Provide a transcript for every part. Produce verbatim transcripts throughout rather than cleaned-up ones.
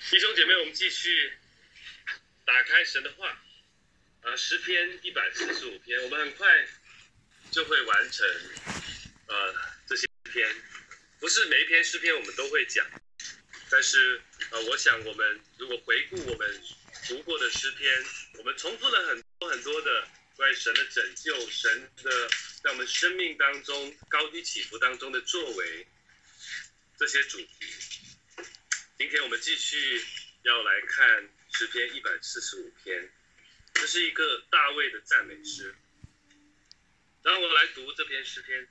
弟兄姐妹，我们继续打开神的话啊，诗篇一百四十五篇，我们很快就会完成呃这些篇，不是每一篇诗篇我们都会讲，但是呃，我想我们如果回顾我们读过的诗篇，我们重复了很多很多的关于神的拯救，神的在我们生命当中高低起伏当中的作为，这些主题。今天我们继续要来看诗篇一百四十五篇，这是一个大卫的赞美诗。让我来读这篇诗篇。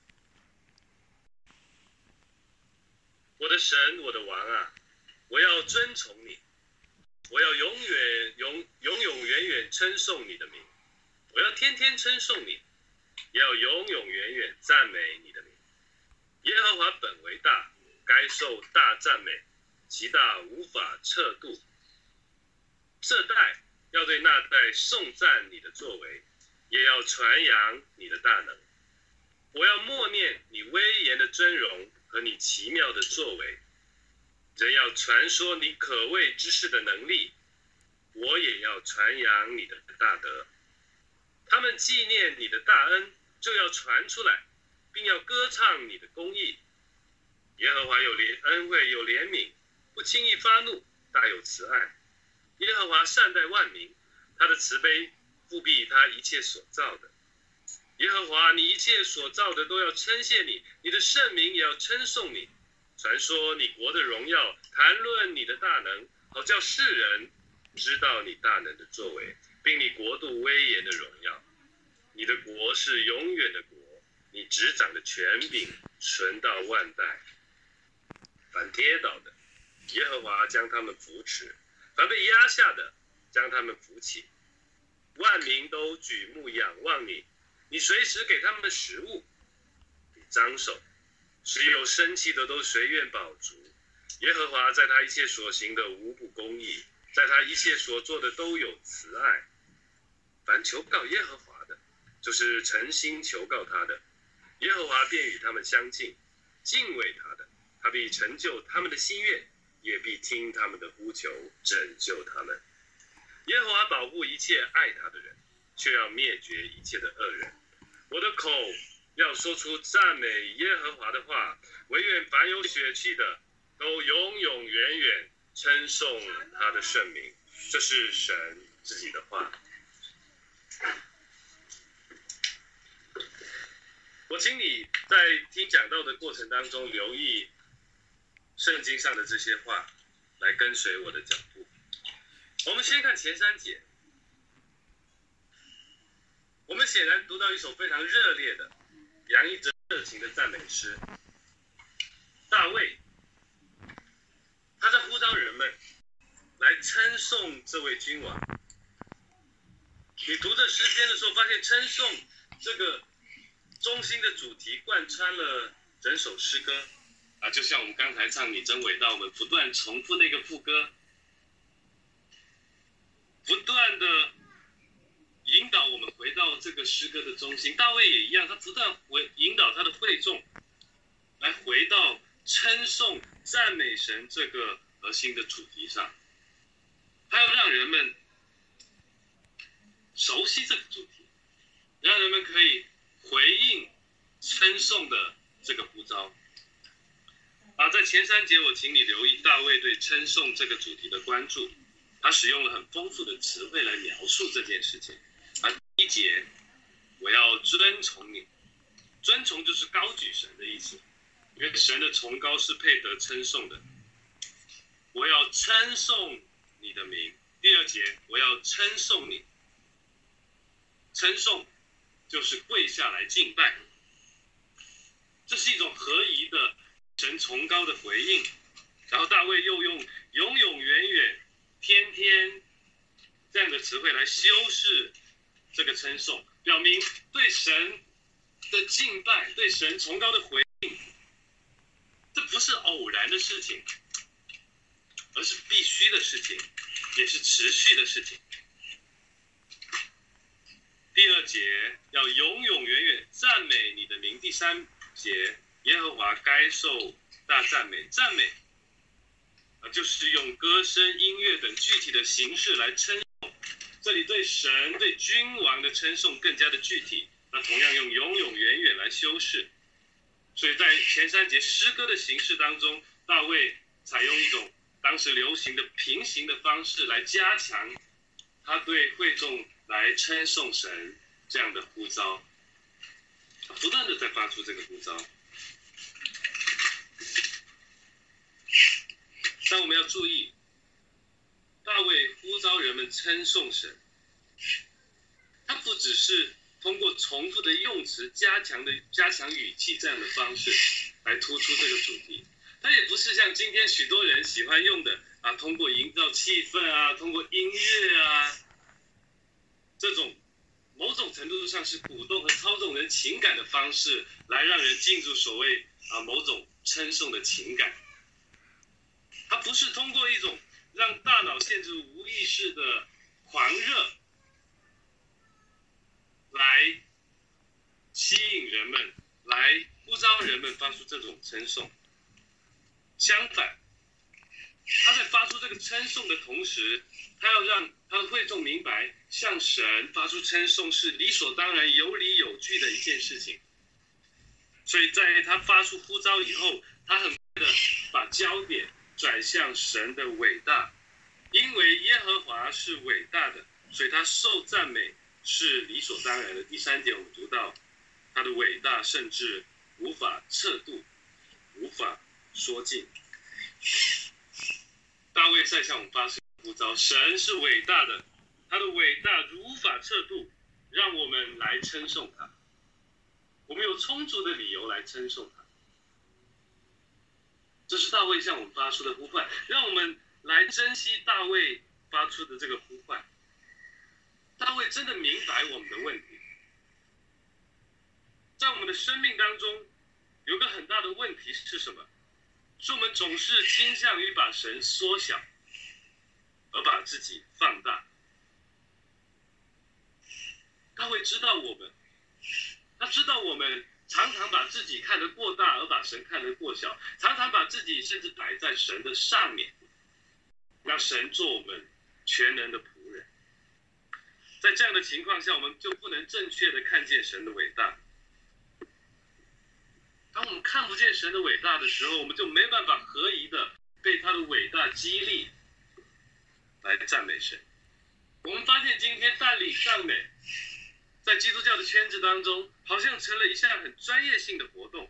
我的神，我的王啊，我要尊崇你，我要永远永永永远远称颂你的名，我要天天称颂你，也要永永远远赞美你的名。耶和华本为大，该受大赞美，其大无法测度。这代要对那代颂赞你的作为，也要传扬你的大能。我要默念你威严的尊荣和你奇妙的作为，人要传说你可畏之事的能力，我也要传扬你的大德。他们纪念你的大恩，就要传出来，并要歌唱你的公义。耶和华有怜恩惠，有怜悯，不轻易发怒，大有慈爱。耶和华善待万民，他的慈悲复庇他一切所造的。耶和华，你一切所造的都要称谢你，你的圣名也要称颂你，传说你国的荣耀，谈论你的大能，好叫世人知道你大能的作为，并你国度威严的荣耀。你的国是永远的国，你执掌的权柄存到万代。凡跌倒的，耶和华将他们扶持；凡被压下的，将他们扶起。万民都举目仰望你，你随时给他们食物。你张手，使有生气的都随愿饱足。耶和华在他一切所行的无不公义，在他一切所做的都有慈爱。凡求告耶和华的，就是诚心求告他的，耶和华便与他们相近，敬畏他的，他必成就他们的心愿，也必听他们的呼求，拯救他们。耶和华保护一切爱他的人，却要灭绝一切的恶人。我的口要说出赞美耶和华的话，惟愿凡有血气的都永永远远称颂他的圣名。这是神自己的话。我请你在听讲道的过程当中留意圣经上的这些话，来跟随我的脚步。我们先看前三节，我们显然读到一首非常热烈的、洋溢着热情的赞美诗。大卫，他在呼召人们来称颂这位君王。你读这诗篇的时候，发现称颂这个中心的主题贯穿了整首诗歌啊，就像我们刚才唱你真伟大，我们不断重复那个副歌，不断的引导我们回到这个诗歌的中心。大卫也一样，他不断回引导他的会众来回到称颂赞美神这个核心的主题上，他要让人们熟悉这个主题，让人们可以回应称颂的这个呼召。啊，在前三节我请你留意大卫对称颂这个主题的关注，他使用了很丰富的词汇来描述这件事情。啊，第一节，我要尊崇你，尊崇就是高举神的意思，因为神的崇高是配得称颂的。我要称颂你的名。第二节，我要称颂你，称颂就是跪下来敬拜，这是一种合宜的神崇高的回应。然后大卫又用永永远远、天天这样的词汇来修饰这个称颂，表明对神的敬拜，对神崇高的回应，这不是偶然的事情，而是必须的事情，也是持续的事情。第二节，要永永远远赞美你的名。第三节，耶和华该受大赞美。赞美就是用歌声、音乐等具体的形式来称颂。这里对神、对君王的称颂更加的具体。那同样用永永远远来修饰。所以在前三节诗歌的形式当中，大卫采用一种当时流行的平行的方式来加强他对会众来称颂神这样的呼召，不断的在发出这个呼召。但我们要注意，大卫呼召人们称颂神，他不只是通过重复的用词、加强的加强语气这样的方式来突出这个主题，他也不是像今天许多人喜欢用的啊，通过营造气氛啊，通过音乐啊，这种某种程度上是鼓动和操纵人情感的方式，来让人进入所谓啊某种称颂的情感。它不是通过一种让大脑陷入无意识的狂热来吸引人们，来呼召人们发出这种称颂。相反，他在发出这个称颂的同时，他要让他的会众明白，向神发出称颂是理所当然、有理有据的一件事情。所以在他发出呼召以后，他很快的把焦点转向神的伟大，因为耶和华是伟大的，所以他受赞美是理所当然的。第三节我们读到，他的伟大甚至无法测度，无法说尽。大卫在向我们发出呼召，神是伟大的，他的伟大无法测度，让我们来称颂他。我们有充足的理由来称颂他。这是大卫向我们发出的呼唤，让我们来珍惜大卫发出的这个呼唤。大卫真的明白我们的问题，在我们的生命当中，有个很大的问题是什么？是我们总是倾向于把神缩小，而把自己放大。大卫知道我们，他知道我们常常把自己看得过大，而把神看得过小，常常把自己甚至摆在神的上面，让神做我们全能的仆人。在这样的情况下，我们就不能正确的看见神的伟大。当我们看不见神的伟大的时候，我们就没办法合宜的被他的伟大激励来赞美神。我们发现今天弹礼赞美在基督教的圈子当中，好像成了一项很专业性的活动，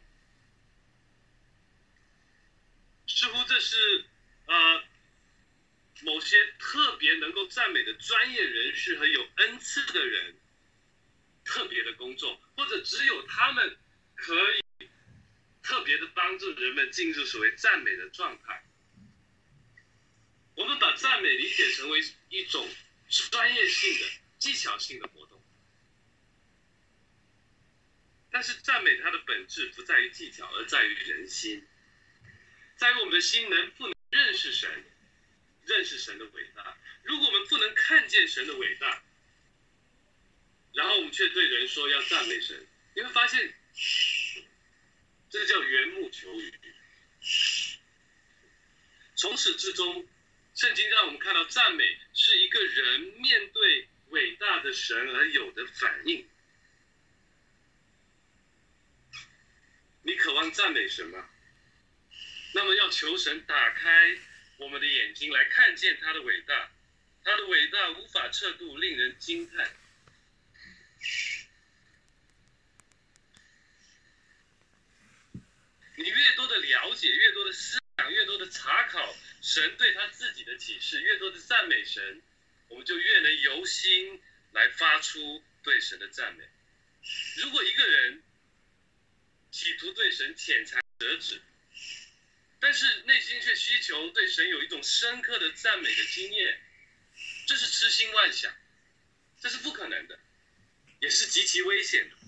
似乎这是呃某些特别能够赞美的专业人士和有恩赐的人特别的工作，或者只有他们可以特别的帮助人们进入所谓赞美的状态。我们把赞美理解成为一种专业性的、技巧性的活动，但是赞美它的本质不在于技巧，而在于人心，在于我们的心能不能认识神，认识神的伟大。如果我们不能看见神的伟大，然后我们却对人说要赞美神，你会发现这叫缘木求鱼。从始至终，圣经让我们看到赞美是一个人面对伟大的神而有的反应。你渴望赞美神吗？那么要求神打开我们的眼睛来看见他的伟大，他的伟大无法测度，令人惊叹。你越多的了解，越多的思想，越多的查考神对他自己的启示，越多的赞美神，我们就越能由心来发出对神的赞美。如果一个人企图对神浅尝辄止，但是内心却需求对神有一种深刻的赞美的经验，这是痴心妄想，这是不可能的，也是极其危险的，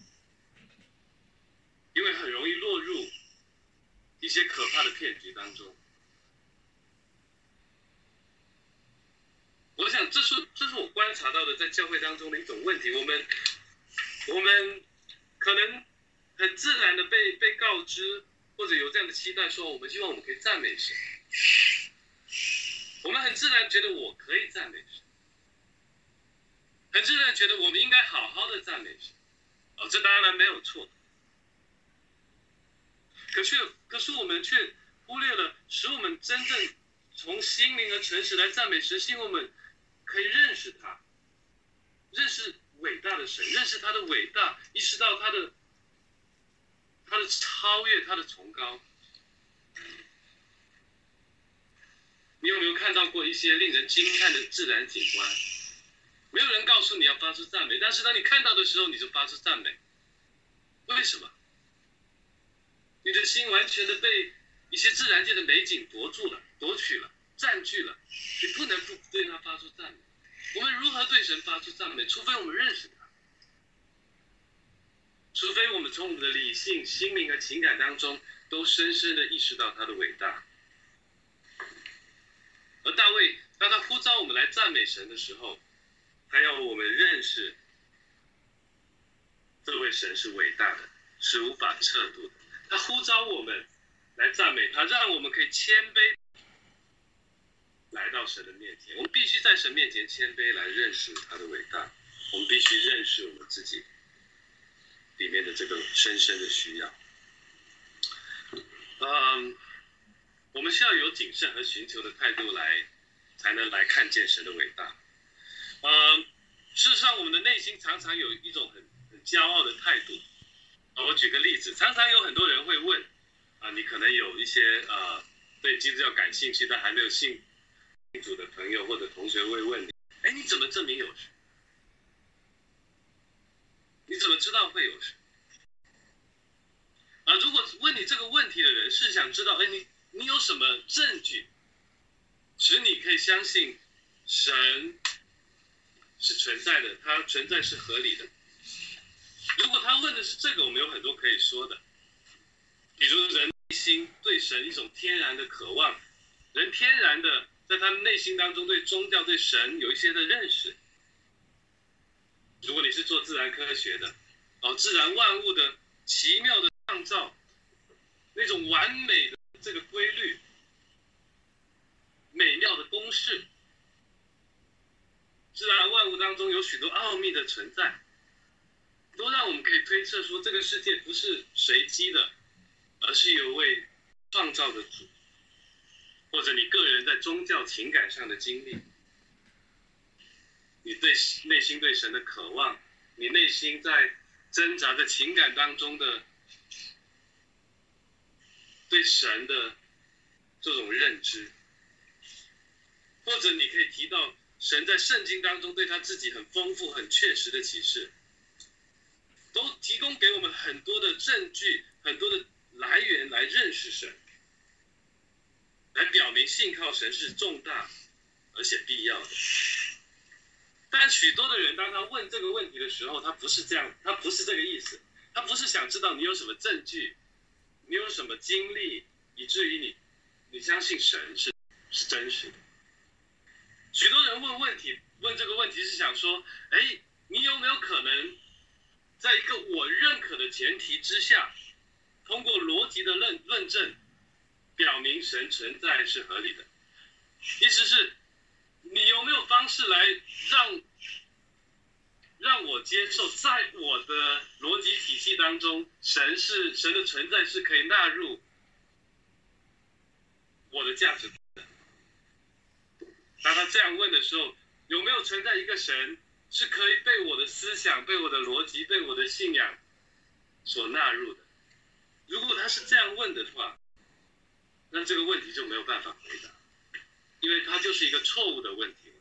因为很容易落入一些可怕的骗局当中。我想这是这是我观察到的在教会当中的一种问题。我们我们可能很自然的被被告知，或者有这样的期待，说我们希望我们可以赞美神， 很自然觉得我可以赞美神，很自然觉得我们应该好好的赞美神。哦，这当然没有错。可是，可是我们却忽略了使我们真正从心灵和诚实来赞美神，是因为我们可以认识他，认识伟大的神，认识他的伟大，意识到他的他的超越，他的崇高。你有没有看到过一些令人惊叹的自然景观？没有人告诉你要发出赞美，但是当你看到的时候，你就发出赞美。为什么？你的心完全的被一些自然界的美景夺住了、夺取了、占据了，你不能不对他发出赞美。我们如何对神发出赞美？除非我们认识他，除非我们从我们的理性、心灵和情感当中都深深的意识到他的伟大。而大卫当他呼召我们来赞美神的时候，他要我们认识这位神是伟大的，是无法测度的。他呼召我们来赞美他，让我们可以谦卑来到神的面前。我们必须在神面前谦卑来认识他的伟大，我们必须认识我们自己里面的这个深深的需要。嗯，我们需要有谨慎和寻求的态度来，才能来看见神的伟大。嗯，事实上，我们的内心常常有一种很很骄傲的态度。我举个例子，常常有很多人会问，啊，你可能有一些呃对基督教感兴趣但还没有信主的朋友或者同学会问你，哎，你怎么证明有神？你怎么知道会有神？啊，如果问你这个问题的人是想知道，哎，你你有什么证据使你可以相信神是存在的，它存在是合理的？如果他问的是这个，我们有很多可以说的，比如人内心对神一种天然的渴望，人天然的在他内心当中对宗教、对神有一些的认识。如果你是做自然科学的，哦，自然万物的奇妙的创造，那种完美的这个规律，美妙的公式，自然万物当中有许多奥秘的存在，都让我们可以推测说，这个世界不是随机的，而是有位创造的主，或者你个人在宗教情感上的经历，你对内心对神的渴望，你内心在挣扎的情感当中的对神的这种认知，或者你可以提到神在圣经当中对他自己很丰富、很确实的启示，都提供给我们很多的证据、很多的来源来认识神，来表明信靠神是重大而且必要的。但许多的人当他问这个问题的时候，他不是这样，他不是这个意思，他不是想知道你有什么证据，你有什么经历，以至于你你相信神是是真实的。许多人问问题，问这个问题是想说，哎，你有没有可能在一个我认可的前提之下，通过逻辑的论论证，表明神存在是合理的？意思是，你有没有方式来让让我接受，在我的逻辑体系当中，神是神的存在是可以纳入我的价值观的？当他这样问的时候，有没有存在一个神是可以被我的思想、被我的逻辑、被我的信仰所纳入的？如果他是这样问的话，那这个问题就没有办法回答，因为它就是一个错误的问题。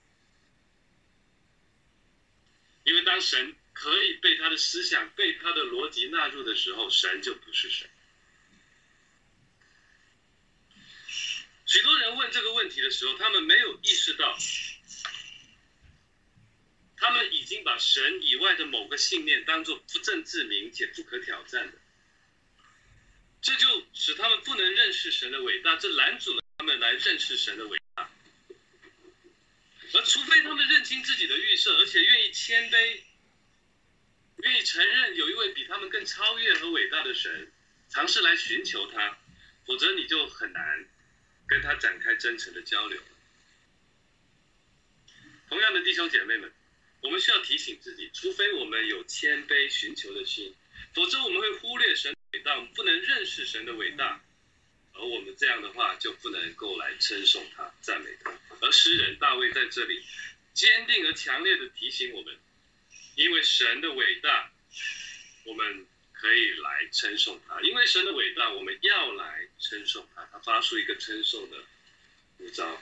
因为当神可以被他的思想、被他的逻辑纳入的时候，神就不是神。许多人问这个问题的时候，他们没有意识到，他们已经把神以外的某个信念当作不证自明且不可挑战的，这就使他们不能认识神的伟大，这拦阻了他们来认识神的伟大。而除非他们认清自己的预设，而且愿意谦卑，愿意承认有一位比他们更超越和伟大的神，尝试来寻求他，否则你就很难跟他展开真诚的交流。 同样的弟兄姐妹们，我们需要提醒自己，除非我们有谦卑寻求的心，否则我们会忽略神的伟大，我们不能认识神的伟大，而我们这样的话就不能够来称颂他、赞美他。而诗人大卫在这里坚定而强烈的提醒我们，因为神的伟大，我们可以来称颂他；因为神的伟大，我们要来称颂他。他发出一个称颂的呼召。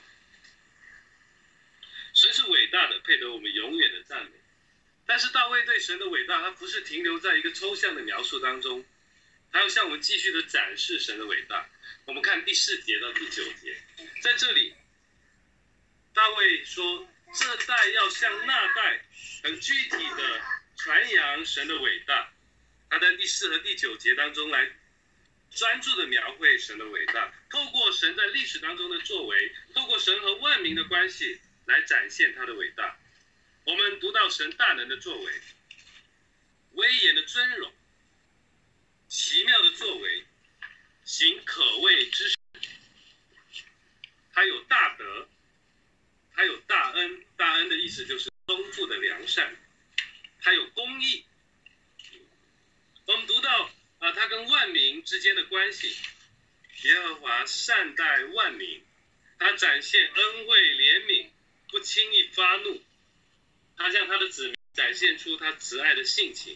神是伟大的，配得我们永远的赞美。但是大卫对神的伟大，他不是停留在一个抽象的描述当中，他要向我们继续的展示神的伟大。我们看第四节到第九节，在这里，大卫说，这代要向那代很具体的传扬神的伟大。他在第四和第九节当中来专注的描绘神的伟大，透过神在历史当中的作为，透过神和万民的关系来展现他的伟大。我们读到神大能的作为，威严的尊荣，奇妙的作为，行可畏之事。他有大德，他有大恩，大恩的意思就是丰富的良善。他有公义。我们读到啊，他跟万民之间的关系，耶和华善待万民，他展现恩惠怜悯，不轻易发怒。他向他的子民展现出他慈爱的性情，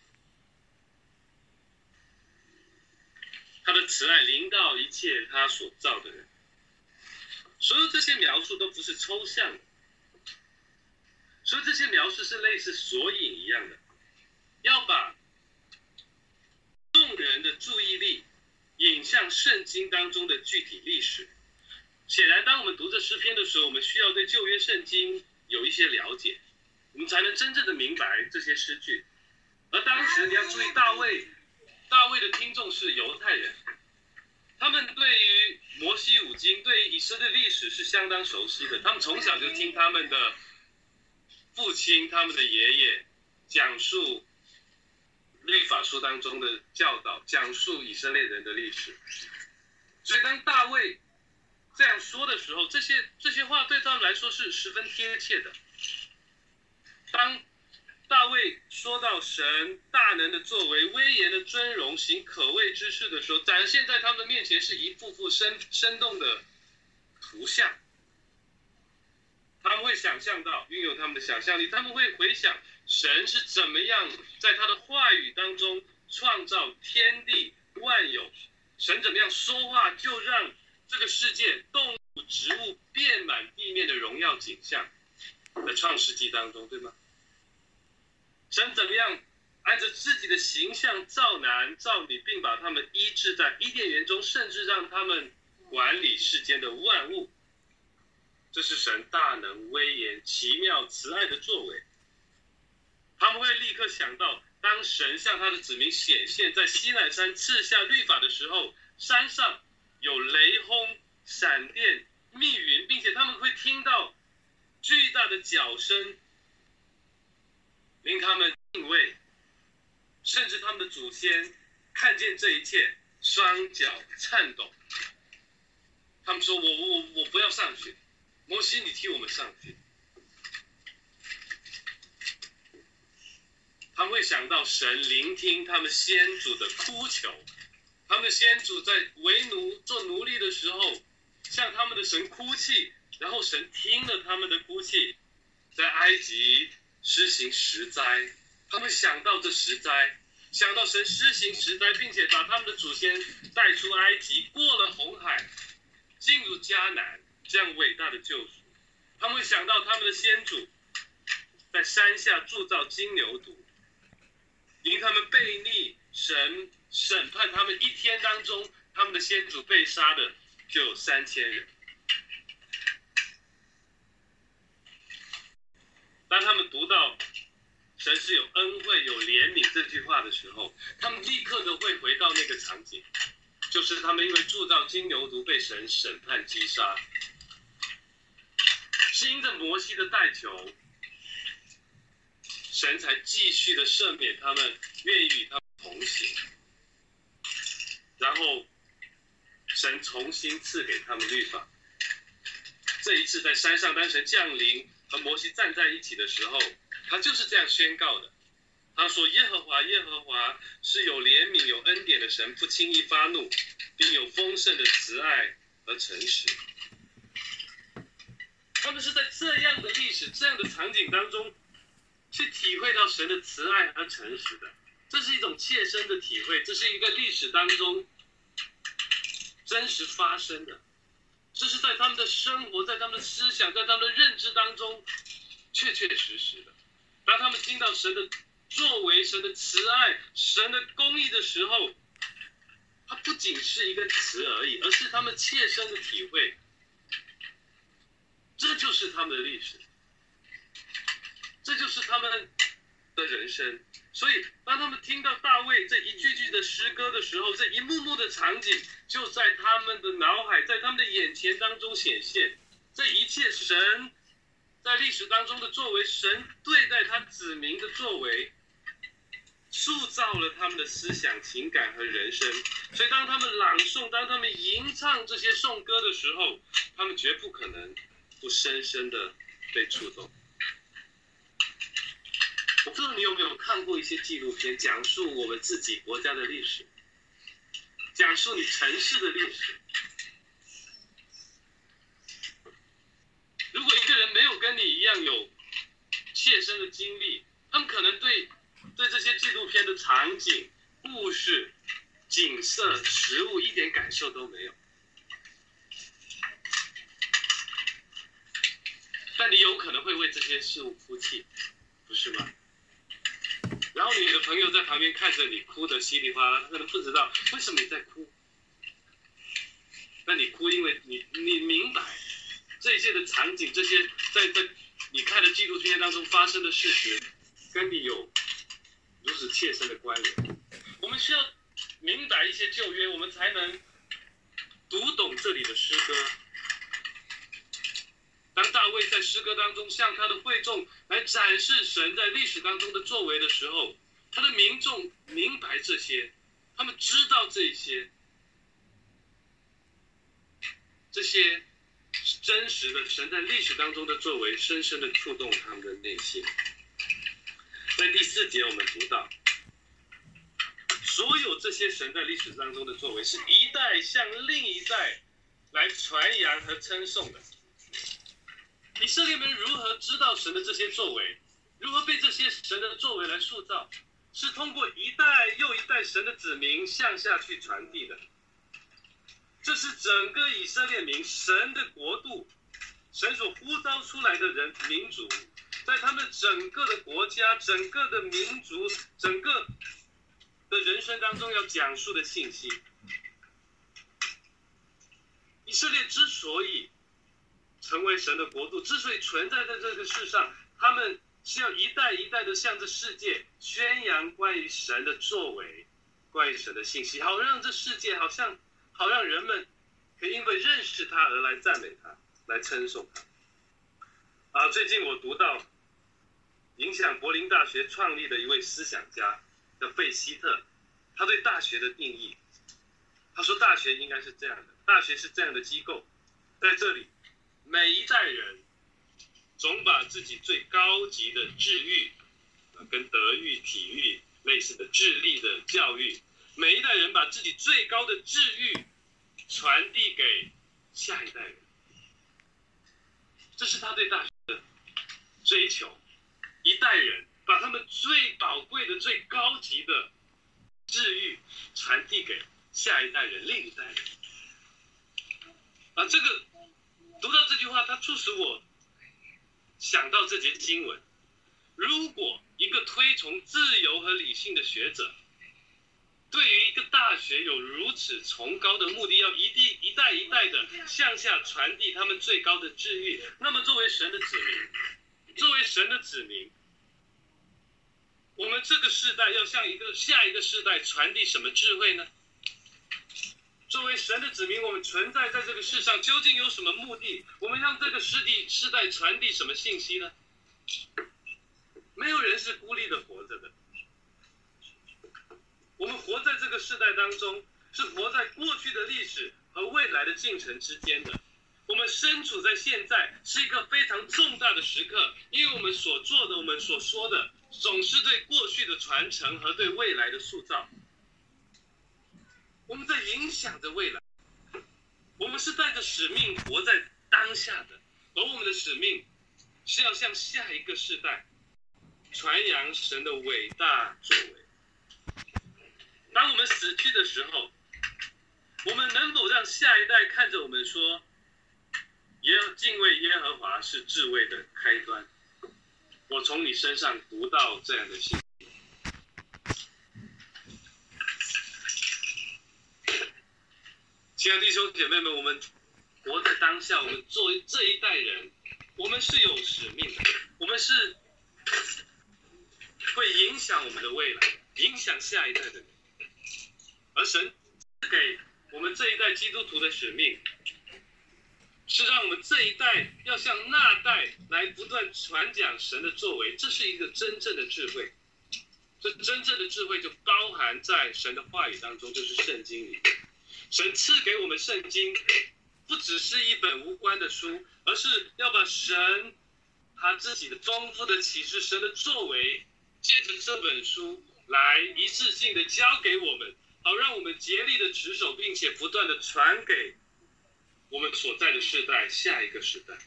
他的慈爱临到一切他所造的人。所有这些描述都不是抽象的，所以这些描述是类似索引一样的，要把众人的注意力引向圣经当中的具体历史。显然，当我们读这诗篇的时候，我们需要对旧约圣经有一些了解，我们才能真正的明白这些诗句。而当时你要注意，大卫，大卫的听众是犹太人，他们对于摩西五经、对于以色列历史是相当熟悉的。他们从小就听他们的父亲、他们的爷爷讲述律法书当中的教导，讲述以色列人的历史。所以当大卫这样说的时候，这些这些话对他们来说是十分贴切的。当大卫说到神大能的作为、威严的尊荣、行可畏之事的时候，展现在他们面前是一幅幅生生动的图像。他们会想象到，运用他们的想象力，他们会回想神是怎么样在他的话语当中创造天地万有，神怎么样说话就让这个世界动物植物遍满地面的荣耀景象，在创世纪当中，对吗？神怎么样按着自己的形象造男造女，并把他们医治在伊甸园中，甚至让他们管理世间的万物。这是神大能威严奇妙慈爱的作为。他们会立刻想到，当神向他的子民显现，在西奈山赐下律法的时候，山上有雷轰闪电密云，并且他们会听到巨大的脚声，令他们敬畏，甚至他们的祖先看见这一切，双脚颤抖。他们说，我我我不要上去，摩西你替我们上去。他们会想到神聆听他们先祖的哭求，他们先祖在为奴做奴隶的时候向他们的神哭泣，然后神听了他们的哭泣，在埃及施行十灾。他们想到这十灾，想到神施行十灾，并且把他们的祖先带出埃及，过了红海，进入迦南，这样伟大的救赎。他们会想到他们的先祖在山下铸造金牛犊，因他们悖逆神审判他们一天当中，他们的先祖被杀的就有三千人。当他们读到神是有恩惠有怜悯这句话的时候，他们立刻都会回到那个场景，就是他们因为铸造金牛犊被神审判击杀，是因着摩西的代求，神才继续的赦免他们，愿意与他们同行。然后神重新赐给他们律法。这一次在山上，当神降临和摩西站在一起的时候，他就是这样宣告的。他说：“耶和华，耶和华是有怜悯、有恩典的神，不轻易发怒，并有丰盛的慈爱和诚实。”他们是在这样的历史、这样的场景当中，去体会到神的慈爱和诚实的。这是一种切身的体会，这是一个历史当中真实发生的。这是在他们的生活、在他们的思想、在他们的认知当中，确确实实的。当他们听到神的作为、神的慈爱、神的公义的时候，它不仅是一个词而已，而是他们切身的体会。这就是他们的历史，这就是他们的人生。所以，当他们听到大卫这一句句的诗歌的时候，这一幕幕的场景就在他们的脑海、在他们的眼前当中显现。这一切神在历史当中的作为，神对待他子民的作为，塑造了他们的思想、情感和人生。所以，当他们朗诵、当他们吟唱这些颂歌的时候，他们绝不可能不深深的被触动。我不知道你有没有看过一些纪录片，讲述我们自己国家的历史，讲述你城市的历史。如果一个人没有跟你一样有切身的经历，他们可能对对这些纪录片的场景、故事、景色、食物一点感受都没有。但你有可能会为这些事物哭泣，不是吗？然后你的朋友在旁边看着你哭得稀里哗啦，他可能不知道为什么你在哭。但你哭，因为你你明白这些的场景，这些在在你看的纪录片当中发生的事实，跟你有如此切身的关联。我们需要明白一些旧约，我们才能读懂这里的诗歌。当大卫在诗歌当中向他的会众来展示神在历史当中的作为的时候，他的民众明白这些，他们知道这些，这些真实的神在历史当中的作为，深深的触动他们的内心。在第四节我们读到，所有这些神在历史当中的作为，是一代向另一代来传扬和称颂的。以色列人如何知道神的这些作为，如何被这些神的作为来塑造，是通过一代又一代神的子民向下去传递的。这是整个以色列民神的国度，神所呼召出来的人民族，在他们整个的国家、整个的民族、整个的人生当中要讲述的信息。以色列之所以成为神的国度，之所以存在在这个世上，他们是要一代一代的向着世界宣扬关于神的作为，关于神的信息，好让这世界好像好让人们可以因为认识他而来赞美他，来称颂他。啊，最近我读到影响柏林大学创立的一位思想家叫费希特，他对大学的定义，他说大学应该是这样的，大学是这样的机构，在这里每一代人总把自己最高级的智育，跟德育、体育类似的智力的教育，每一代人把自己最高的智育传递给下一代人，这是他对大学的追求。一代人把他们最宝贵的、最高级的智育传递给下一代人、另一代人。啊，这个读到这句话，它促使我想到这节经文。如果一个推崇自由和理性的学者，对于一个大学有如此崇高的目的，要一地一代一代的向下传递他们最高的智育，那么作为神的子民，作为神的子民，我们这个世代要向一个下一个世代传递什么智慧呢？作为神的子民，我们存在在这个世上究竟有什么目的？我们向这个世地世代传递什么信息呢？没有人是孤立的活着的。我们活在这个世代当中，是活在过去的历史和未来的进程之间的。 我们身处在现在是一个非常重大的时刻，因为我们所做的，我们所说的，总是对过去的传承和对未来的塑造。我们在影响着未来，我们是带着使命活在当下的，而我们的使命是要向下一个世代传扬神的伟大作为。当我们死去的时候，我们能否让下一代看着我们说，耶敬畏耶和华是智慧的开端？我从你身上读到这样的信。亲爱的弟兄姐妹们，我们活在当下，我们作为这一代人，我们是有使命的，我们是会影响我们的未来，影响下一代的人。而神给我们这一代基督徒的使命，是让我们这一代要向那代来不断传讲神的作为，这是一个真正的智慧。这真正的智慧就包含在神的话语当中，就是圣经里。神赐给我们圣经，不只是一本无关的书，而是要把神他自己的丰富的启示，神的作为，借着这本书来一次性的交给我们，好让我们竭力的持守，并且不断的传给我们所在的世代，下一个世代。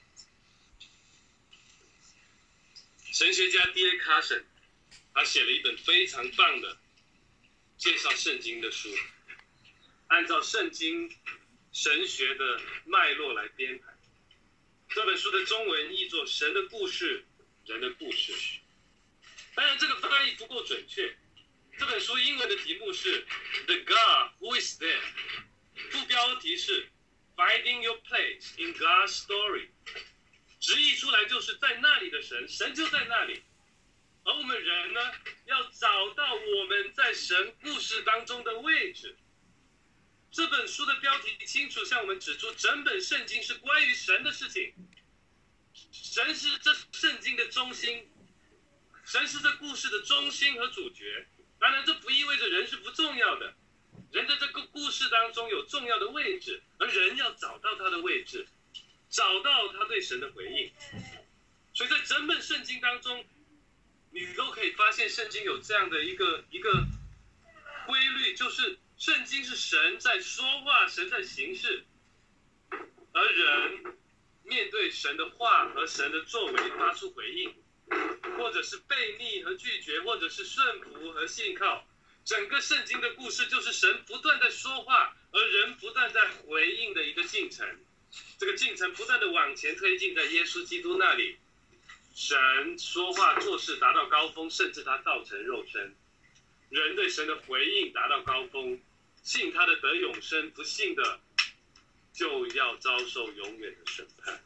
神学家 D A Carson 他写了一本非常棒的介绍圣经的书，按照圣经神学的脉络来编排。这本书的中文译作《神的故事，人的故事》。当然，这个翻译不够准确。这本书英文的题目是 The God Who Is There， 副标题是 Finding Your Place in God's Story， 直译出来就是在那里的神，神就在那里。而我们人呢，要找到我们在神故事当中的位置。这本书的标题清楚向我们指出，整本圣经是关于神的事情，神是这圣经的中心，神是这故事的中心和主角。当然，这不意味着人是不重要的，人在这个故事当中有重要的位置，而人要找到他的位置，找到他对神的回应。所以在整本圣经当中，你都可以发现圣经有这样的一个一个规律，就是圣经是神在说话，神在行事，而人面对神的话和神的作为发出回应，或者是悖逆和拒绝，或者是顺服和信靠。整个圣经的故事就是神不断在说话，而人不断在回应的一个进程。这个进程不断的往前推进，在耶稣基督那里，神说话做事达到高峰，甚至他道成肉身。人对神的回应达到高峰，信他的得永生，不信的就要遭受永远的审判。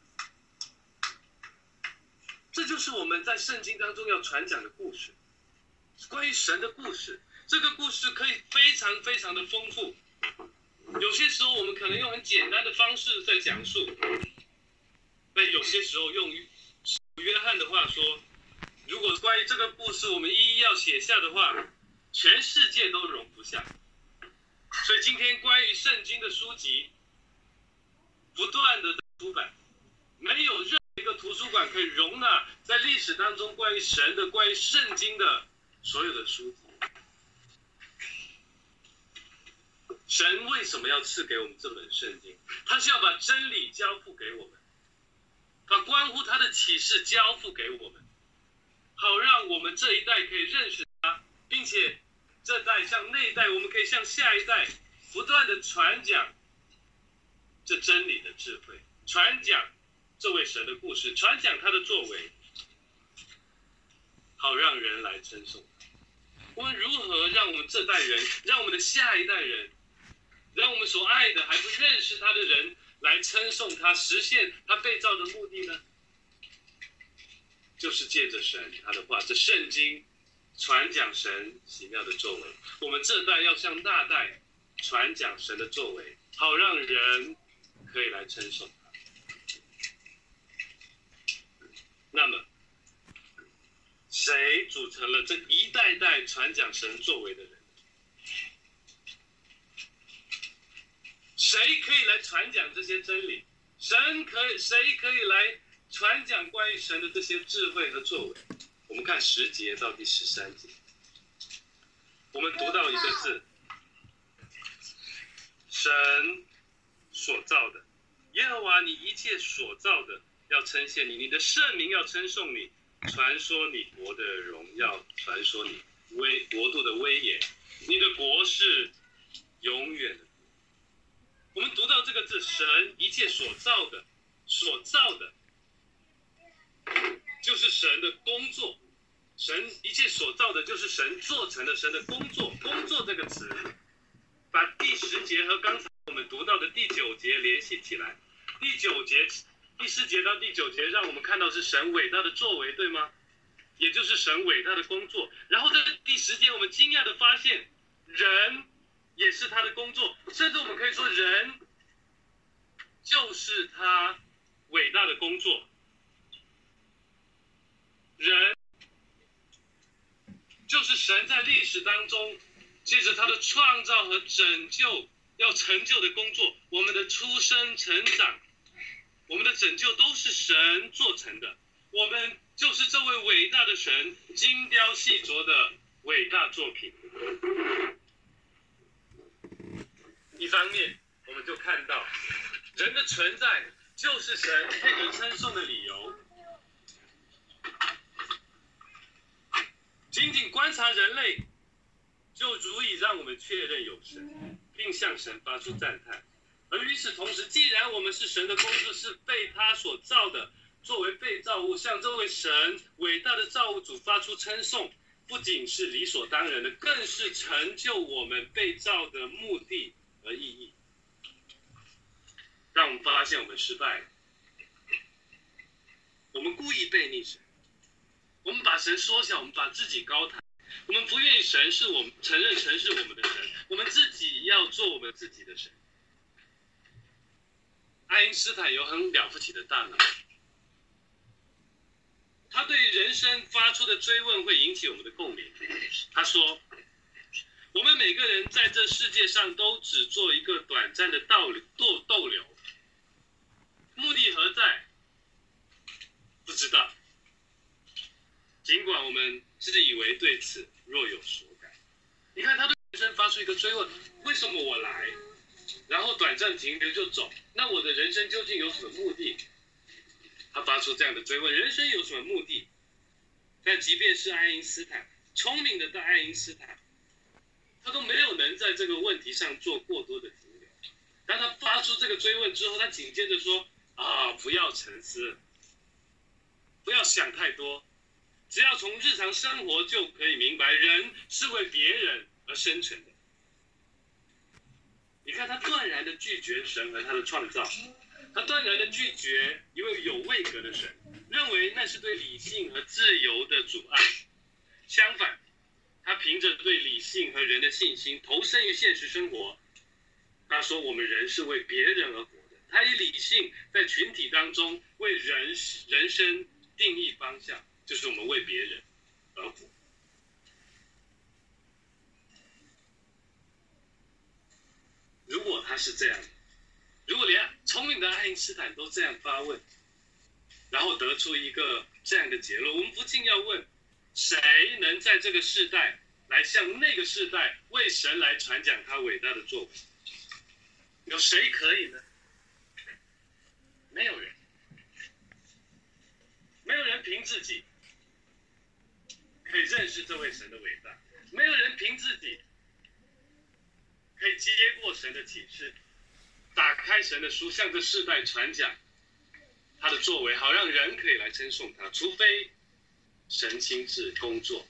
这就是我们在圣经当中要传讲的故事，关于神的故事。这个故事可以非常非常的丰富，有些时候我们可能用很简单的方式在讲述，但有些时候用约翰的话说，如果关于这个故事我们一一要写下的话，全世界都容不下。所以今天关于圣经的书籍不断的出版，没有任何一个图书馆可以容纳在历史当中关于神的、关于圣经的所有的书籍。神为什么要赐给我们这本圣经？他是要把真理交付给我们，把关乎他的启示交付给我们，好让我们这一代可以认识他，并且这代向那一代，我们可以向下一代不断的传讲这真理的智慧，传讲这位神的故事，传讲他的作为，好让人来称颂他。我们如何让我们这代人，让我们的下一代人，让我们所爱的还不认识他的人来称颂他，实现他被造的目的呢？就是借着神他的话，这圣经传讲神奇妙的作为。我们这代要向那代传讲神的作为，好让人可以来称颂他。那么谁组成了这一代代传讲神作为的人？谁可以来传讲这些真理？ 神可以，谁可以来传讲关于神的这些智慧和作为？我们看十节到第十三节，我们读到一个字：神所造的，耶和华你一切所造的要称谢你，你的圣名要称颂你，传说你国的荣耀，传说你威国度的威严，你的国是永远的。我们读到这个字，神一切所造的，所造的，就是神的工作。神一切所造的，就是神做成的，神的工作。工作这个词，把第十节和刚才我们读到的第九节联系起来。第九节、第四节到第九节，让我们看到是神伟大的作为，对吗？也就是神伟大的工作。然后在第十节，我们惊讶的发现，人也是他的工作，甚至我们可以说，人就是他伟大的工作。人就是神在历史当中借着他的创造和拯救要成就的工作。我们的出生、成长，我们的拯救都是神做成的。我们就是这位伟大的神精雕细琢的伟大作品。一方面，我们就看到人的存在就是神配得称颂的理由。仅仅观察人类，就足以让我们确认有神，并向神发出赞叹。而与此同时，既然我们是神的工作，是被他所造的，作为被造物，向这位神伟大的造物主发出称颂，不仅是理所当然的，更是成就我们被造的目的和意义。让我们发现我们失败了，我们故意背逆神，我们把神缩小，我们把自己高抬，我们不愿意神是我们承认神是我们的神，我们自己要做我们自己的神。爱因斯坦有很了不起的大脑，他对人生发出的追问会引起我们的共鸣。他说，我们每个人在这世界上都只做一个短暂的逗逗逗留，目的何在？不知道。尽管我们自以为对此若有所感。你看他对人生发出一个追问，为什么我来？然后短暂停留就走，那我的人生究竟有什么目的？他发出这样的追问，人生有什么目的？但即便是爱因斯坦，聪明的爱因斯坦，他都没有能在这个问题上做过多的停留。当他发出这个追问之后，他紧接着说，啊，不要沉思，不要想太多，只要从日常生活就可以明白，人是为别人而生存的。你看他断然的拒绝神和他的创造，他断然的拒绝一位有位格的神，认为那是对理性和自由的阻碍。相反，他凭着对理性和人的信心投身于现实生活。他说我们人是为别人而活的，他以理性在群体当中为人人生定义方向，就是我们为别人而活。如果他是这样，如果连聪明的爱因斯坦都这样发问，然后得出一个这样的结论，我们不禁要问，谁能在这个世代来向那个世代为神来传讲他伟大的作为？有谁可以呢？没有人，没有人凭自己可以认识这位神的伟大，没有人凭自己可以接过神的启示，打开神的书，向这世代传讲他的作为，好让人可以来称颂他，除非神亲自工作，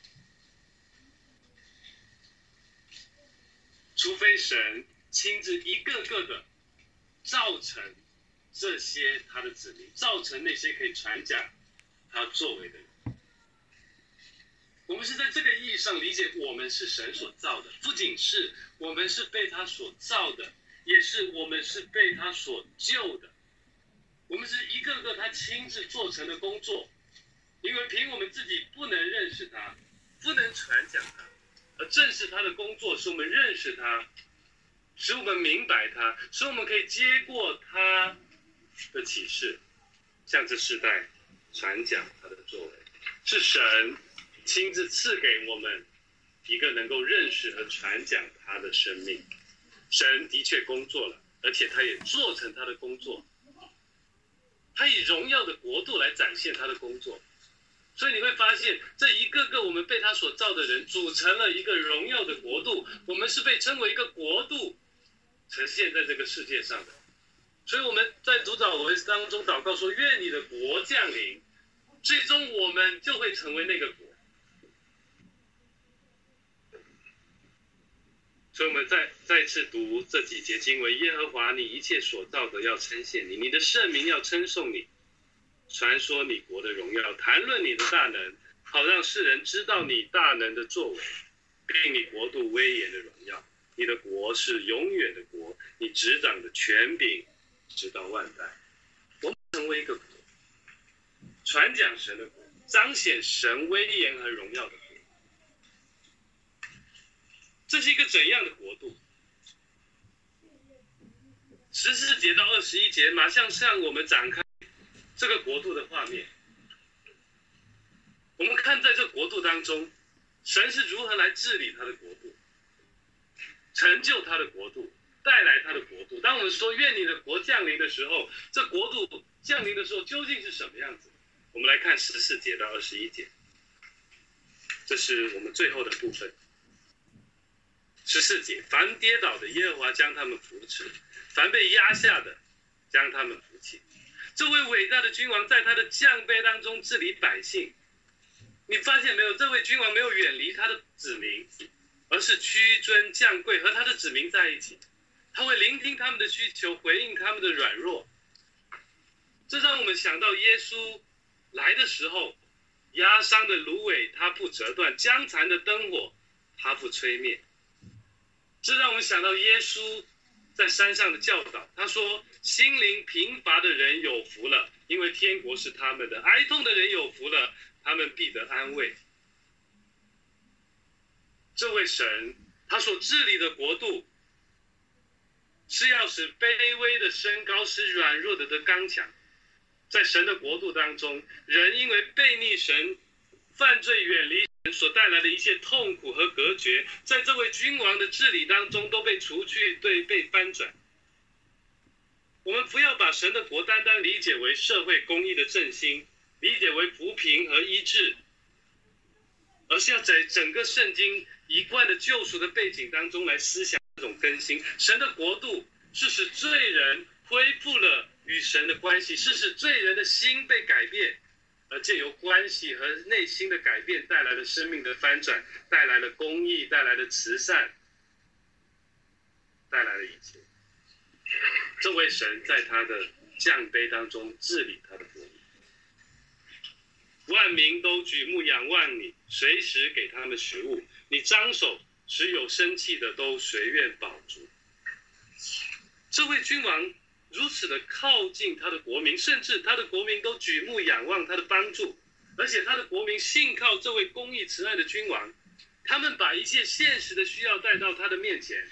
除非神亲自一个个的造成这些他的子民，造成那些可以传讲他作为的人。我们是在这个意义上理解，我们是神所造的，不仅是我们是被他所造的，也是我们是被他所救的。我们是一个个他亲自做成的工作，因为凭我们自己不能认识他，不能传讲他，而正是他的工作使我们认识他，使我们明白他，使我们可以接过他的启示，向这世代传讲他的作为，是神亲自赐给我们一个能够认识和传讲他的生命。神的确工作了，而且他也做成他的工作，他以荣耀的国度来展现他的工作。所以你会发现，这一个个我们被他所造的人组成了一个荣耀的国度，我们是被称为一个国度呈现在这个世界上的。所以我们在主祷文当中祷告说，愿你的国降临，最终我们就会成为那个国。所以我们再再次读这几节经文，耶和华你一切所造的要称谢你，你的圣名要称颂你，传说你国的荣耀，谈论你的大能，好让世人知道你大能的作为，并你国度威严的荣耀。你的国是永远的国，你执掌的权柄直到万代。我们成为一个国，传讲神的国，彰显神威严和荣耀的国。这是一个怎样的国度？十四节到二十一节马上向我们展开这个国度的画面。我们看在这个国度当中，神是如何来治理他的国度，成就他的国度，带来他的国度。当我们说愿你的国降临的时候，这国度降临的时候究竟是什么样子？我们来看十四节到二十一节，这是我们最后的部分。十四节，凡跌倒的，耶和华将他们扶持；凡被压下的，将他们扶起。这位伟大的君王在他的降卑当中治理百姓。你发现没有？这位君王没有远离他的子民，而是屈尊降贵，和他的子民在一起。他会聆听他们的需求，回应他们的软弱。这让我们想到耶稣来的时候，压伤的芦苇他不折断，将残的灯火他不吹灭。这让我们想到耶稣在山上的教导，他说：心灵贫乏的人有福了，因为天国是他们的；哀痛的人有福了，他们必得安慰。这位神他所治理的国度，是要使卑微的升高，使软弱的得刚强。在神的国度当中，人因为背逆神、犯罪、远离神所带来的一切痛苦和隔绝，在这位君王的治理当中都被除去，对，被翻转。我们不要把神的国单单理解为社会公义的振兴，理解为扶贫和医治，而是要在整个圣经一贯的救赎的背景当中来思想这种更新。神的国度是使罪人恢复了与神的关系，是使罪人的心被改变，而借由关系和内心的改变带来了生命的翻转，带来了公义，带来了慈善，带来了一切。这位神在他的降卑当中治理他的国度，万民都举目仰望你，随时给他们食物。你张手，使有生气的都随愿饱足。这位君王如此的靠近他的国民，甚至他的国民都举目仰望他的帮助，而且他的国民信靠这位公义慈爱的君王，他们把一切现实的需要带到他的面前。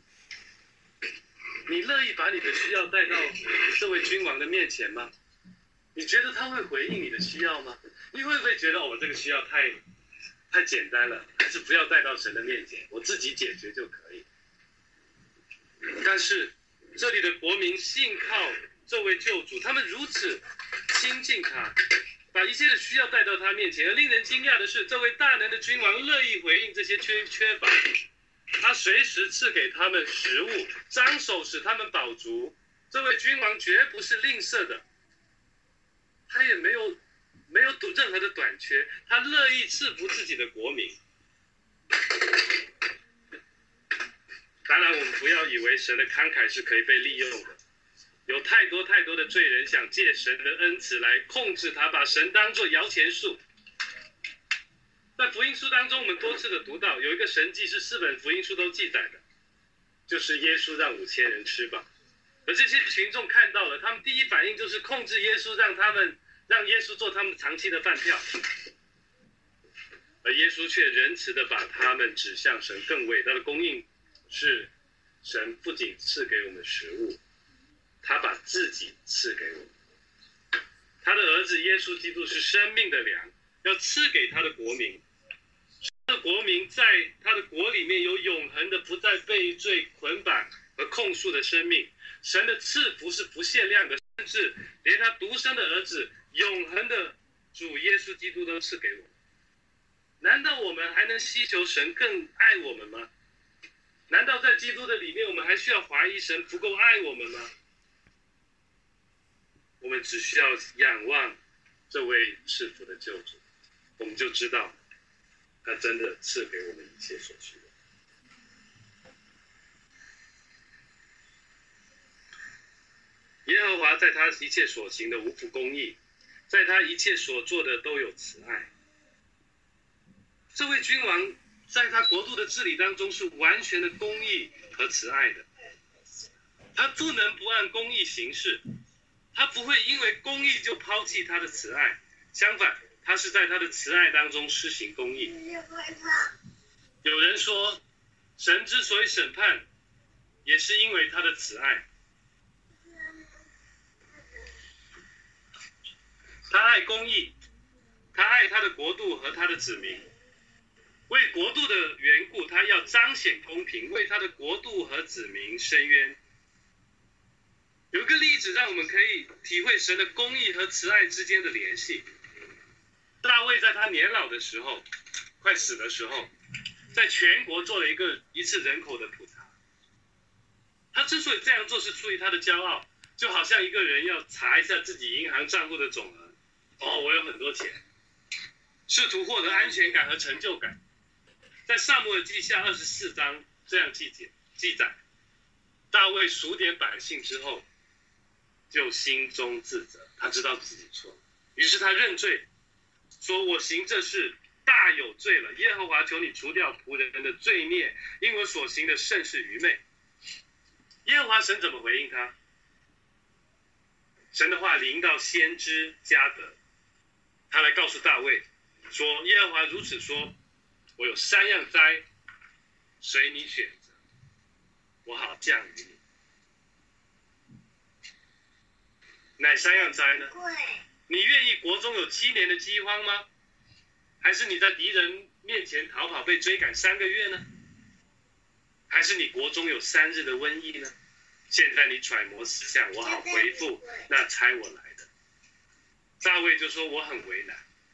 你乐意把你的需要带到这位君王的面前吗？你觉得他会回应你的需要吗？你会不会觉得、哦、我这个需要太太简单了，还是不要带到神的面前，我自己解决就可以？但是这里的国民信靠这位救主，他们如此亲近他，把一切的需要带到他面前。而令人惊讶的是，这位大能的君王乐意回应这些缺缺乏，他随时赐给他们食物，张手使他们饱足。这位君王绝不是吝啬的，他也没有没有任何的短缺，他乐意赐福自己的国民。当然我们不要以为神的慷慨是可以被利用的，有太多太多的罪人想借神的恩慈来控制他，把神当作摇钱树。在福音书当中我们多次的读到，有一个神迹是四本福音书都记载的，就是耶稣让五千人吃饱。而这些群众看到了，他们第一反应就是控制耶稣，让他们让耶稣做他们长期的饭票。而耶稣却仁慈的把他们指向神更伟大的供应，是神不仅赐给我们食物， 他把自己赐给我们。他的儿子耶稣基督是生命的粮，要赐给他的国民。他的国民在他的国里面有永恒的不再被罪捆绑和控诉的生命。神的赐福是不限量的，甚至连他独生的儿子永恒的主耶稣基督都赐给我们。难道我们还能希求神更爱我们吗？难道在基督的里面我们还需要怀疑神不够爱我们吗？我们只需要仰望这位赐福的救主，我们就知道他真的赐给我们一切所需的。耶和华在他一切所行的无不公义，在他一切所做的都有慈爱。这位君王在他国度的治理当中是完全的公义和慈爱的，他不能不按公义行事，他不会因为公义就抛弃他的慈爱，相反，他是在他的慈爱当中施行公义。有人说，神之所以审判，也是因为他的慈爱。他爱公义，他爱他的国度和他的子民。为国度的缘故，他要彰显公平，为他的国度和子民伸冤。有一个例子让我们可以体会神的公义和慈爱之间的联系。大卫在他年老的时候，快死的时候，在全国做了一个一次人口的普查。他之所以这样做，是出于他的骄傲，就好像一个人要查一下自己银行账户的总额。哦，我有很多钱，试图获得安全感和成就感。在撒母耳记下二十四章这样记载记载，大卫数点百姓之后，就心中自责，他知道自己错，于是他认罪，说我行这事大有罪了，耶和华求你除掉仆人的罪孽，因我所行的甚是愚昧。耶和华神怎么回应他？神的话临到先知迦得，他来告诉大卫说，耶和华如此说，我有三样灾，随你选择，我好降于你。哪三样灾呢？你愿意国中有七年的饥荒吗？还是你在敌人面前逃跑被追赶三个月呢？还是你国中有三日的瘟疫呢？现在你揣摩思想，我好回复那差我来的。大卫就说，我很为难，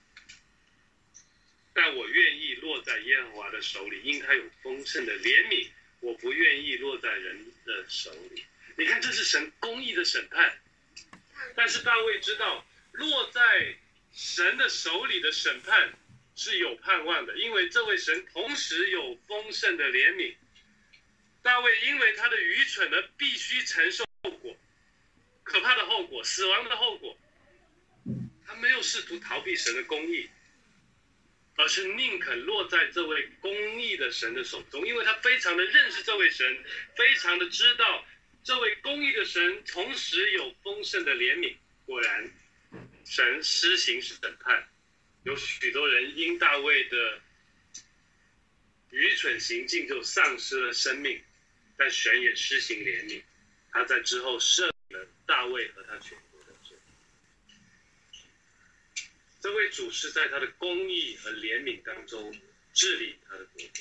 但我愿意落在耶和华的手里，因他有丰盛的怜悯，我不愿意落在人的手里。你看，这是神公义的审判。但是大卫知道，落在神的手里的审判是有盼望的，因为这位神同时有丰盛的怜悯。大卫因为他的愚蠢而必须承受后果，可怕的后果，死亡的后果。他没有试图逃避神的公义，而是宁肯落在这位公义的神的手中，因为他非常的认识这位神，非常的知道这位公义的神同时有丰盛的怜悯。果然，神施行审判，有许多人因大卫的愚蠢行径就丧失了生命，但神也施行怜悯，他在之后赦免了大卫和他全国的罪。这位主是在他的公义和怜悯当中治理他的国度。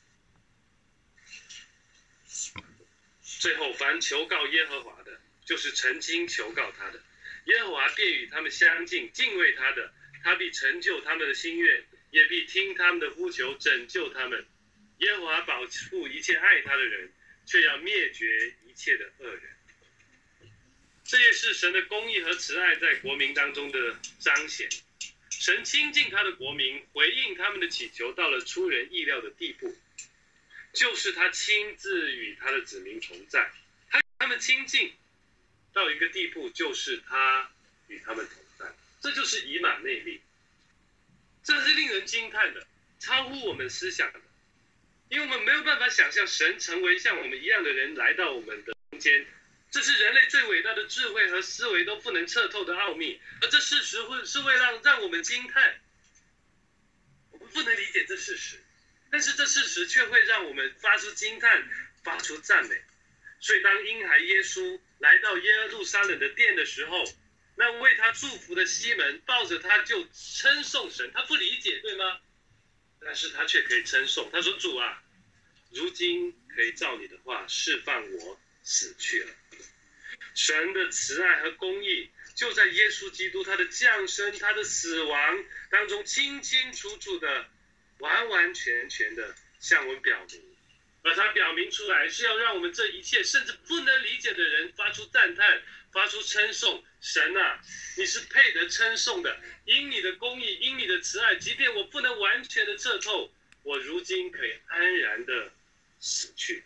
最后，凡求告耶和华的，就是诚心求告他的，耶和华便与他们相近，敬畏他的，他必成就他们的心愿，也必听他们的呼求，拯救他们。耶和华保护一切爱他的人，却要灭绝一切的恶人。这也是神的公义和慈爱在国民当中的彰显。神亲近他的国民，回应他们的祈求，到了出人意料的地步，就是他亲自与他的子民同在。他与他们亲近到一个地步，就是他与他们同在。这就是以马内利，这是令人惊叹的，超乎我们思想的。因为我们没有办法想象神成为像我们一样的人来到我们的中间，这是人类最伟大的智慧和思维都不能彻透的奥秘，而这事实会是为了让我们惊叹。我们不能理解这事实，但是这事实却会让我们发出惊叹，发出赞美。所以当婴孩耶稣来到耶路撒冷的殿的时候，那为他祝福的西门抱着他就称颂神，他不理解，对吗？但是他却可以称颂，他说：“主啊，如今可以照你的话释放我死去了。”神的慈爱和公义就在耶稣基督他的降生、他的死亡当中清清楚楚的、完完全全的向我们表明，而他表明出来是要让我们这一切甚至不能理解的人发出赞叹、发出称颂。神啊，你是配得称颂的，因你的公义，因你的慈爱，即便我不能完全的彻透，我如今可以安然的死去。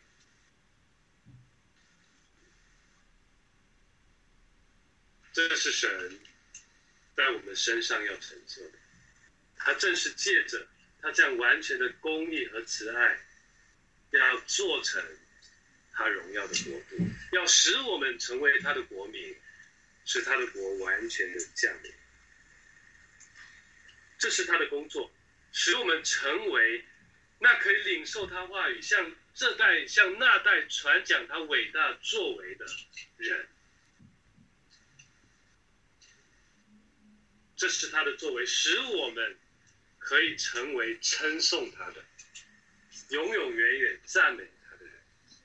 这是神在我们身上要成就的，他正是借着他这样完全的公义和慈爱，要做成他荣耀的国度，要使我们成为他的国民，使他的国完全的降临。这是他的工作，使我们成为那可以领受他话语，向这代向那代传讲他伟大作为的人。这是他的作为，使我们可以成为称颂他的、永永远远赞美他的人。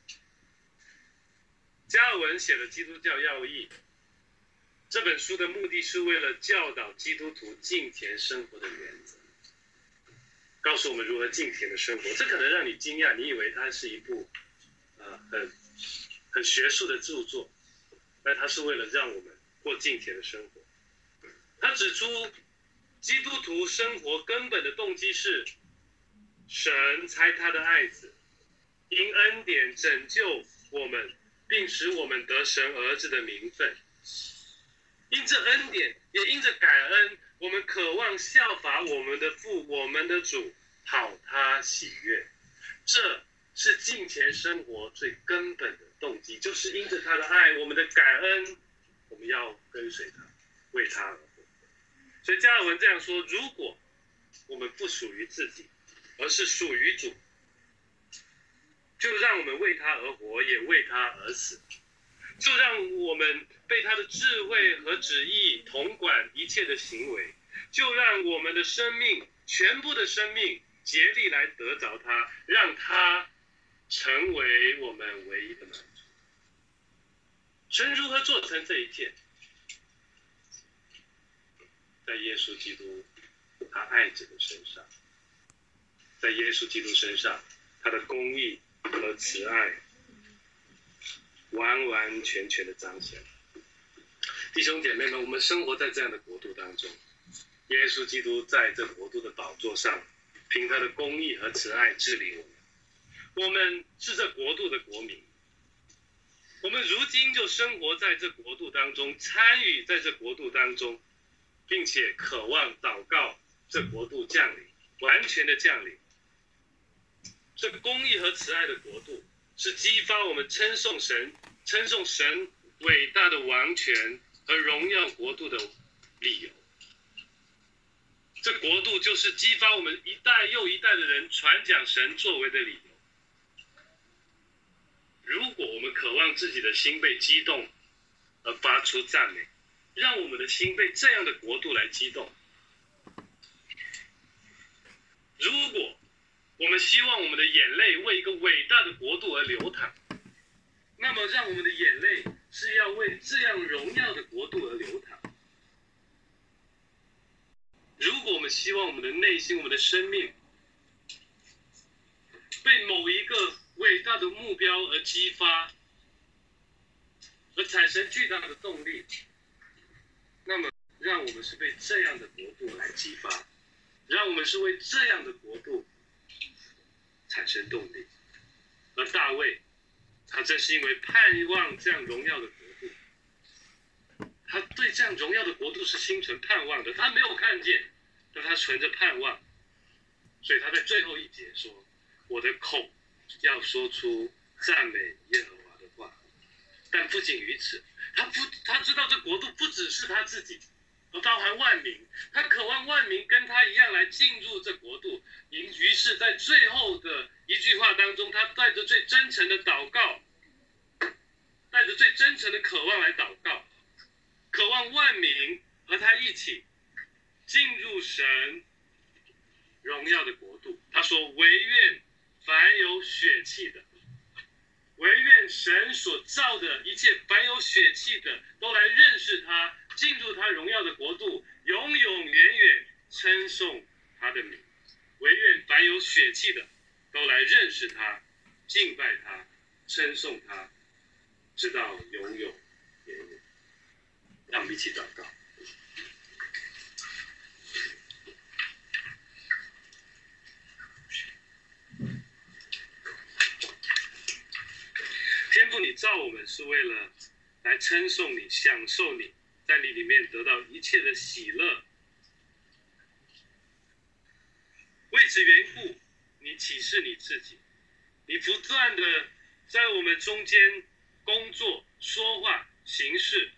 加尔文写了《基督教要义》这本书的目的是为了教导基督徒敬虔生活的原则，告诉我们如何敬虔的生活。这可能让你惊讶，你以为它是一部、呃、很很学术的著作，但它是为了让我们过敬虔的生活。他指出，基督徒生活根本的动机是，神差他的爱子，因恩典拯救我们，并使我们得神儿子的名分。因这恩典，也因着感恩，我们渴望效法我们的父，我们的主，讨他喜悦。这是敬虔生活最根本的动机，就是因着他的爱，我们的感恩，我们要跟随他，为他而活。所以加尔文这样说：如果我们不属于自己，而是属于主，就让我们为他而活，也为他而死。就让我们被他的智慧和旨意统管一切的行为，就让我们的生命，全部的生命竭力来得着他，让他成为我们唯一的满足。神如何做成这一切？在耶稣基督他爱子的身上，在耶稣基督身上，他的公义和慈爱完完全全的彰显。弟兄姐妹们，我们生活在这样的国度当中，耶稣基督在这国度的宝座上，凭他的公义和慈爱治理我们。我们是这国度的国民，我们如今就生活在这国度当中，参与在这国度当中，并且渴望祷告这国度降临，完全的降临。这公义和慈爱的国度是激发我们称颂神、称颂神伟大的王权和荣耀国度的理由。这国度就是激发我们一代又一代的人传讲神作为的理由。如果我们渴望自己的心被激动而发出赞美，让我们的心被这样的国度来激动。如果我们希望我们的眼泪为一个伟大的国度而流淌，那么让我们的眼泪是要为这样荣耀的国度而流淌。如果我们希望我们的内心、我们的生命被某一个伟大的目标而激发，而产生巨大的动力，那么让我们是被这样的国度来激发，让我们是为这样的国度产生动力。而大卫，他正是因为盼望这样荣耀的国度，他对这样荣耀的国度是心存盼望的，他没有看见，但他存着盼望，所以他在最后一节说：我的口要说出赞美耶和华的话。但不仅于此，他不他知道这国度不只是他自己，而包含万民，他渴望万民跟他一样来进入这国度。于是在最后的一句话当中，他带着最真诚的祷告， 带着最真诚的渴望来祷告，渴望万民和他一起进入神荣耀的国度。他说：惟愿凡有血气的，惟愿神所造的一切凡有血气的都来认识他，进入他荣耀的国度，永永远远称颂他的名。惟愿凡有血气的都来认识他，敬拜他，称颂他，直到永永远远。让我们一起祷告。天父，你造我们是为了来称颂你，享受你，在你里面得到一切的喜乐。为此缘故，你启示你自己，你不断的在我们中间工作、说话、行事。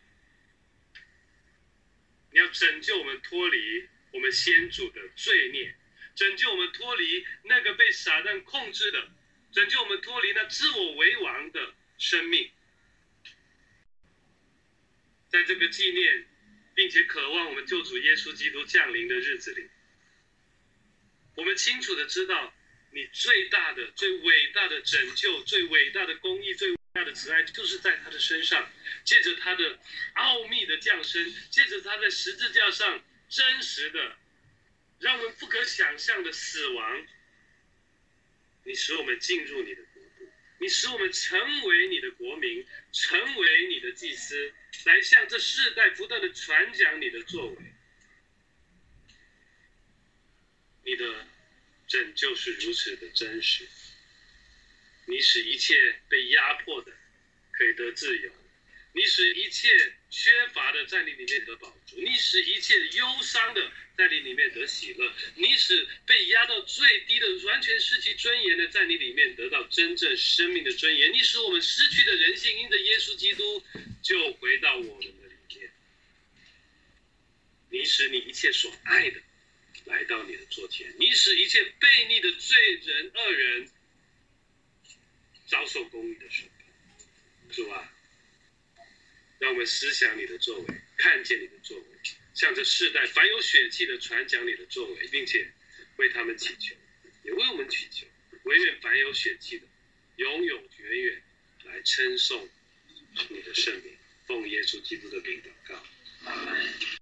你要拯救我们脱离我们先祖的罪孽，拯救我们脱离那个被撒旦控制的，拯救我们脱离那自我为王的生命。在这个纪念并且渴望我们救主耶稣基督降临的日子里，我们清楚的知道，你最大的、最伟大的拯救、最伟大的公义、最伟大的慈爱，就是在他的身上，借着他的奥秘的降生，借着他在十字架上真实的、让我们不可想象的死亡，你使我们进入你的国度，你使我们成为你的国民，成为你的祭司，来向这世代不断的传讲你的作为。你的拯救是如此的真实，你使一切被压迫的可以得自由，你使一切缺乏的在你里面得饱足，你使一切忧伤的在你里面得喜乐，你使被压到最低的完全失去尊严的在你里面得到真正生命的尊严，你使我们失去的人性因着耶稣基督就回到我们的里面，你使你一切所爱的来到你的座前，你使一切悖逆的罪人恶人遭受公义的审判。主啊，让我们思想你的作为，看见你的作为，向这世代凡有血气的传讲你的作为，并且为他们祈求，也为我们祈求，惟愿凡有血气的永永远远来称颂你的圣名。奉耶稣基督的名祷告，阿们。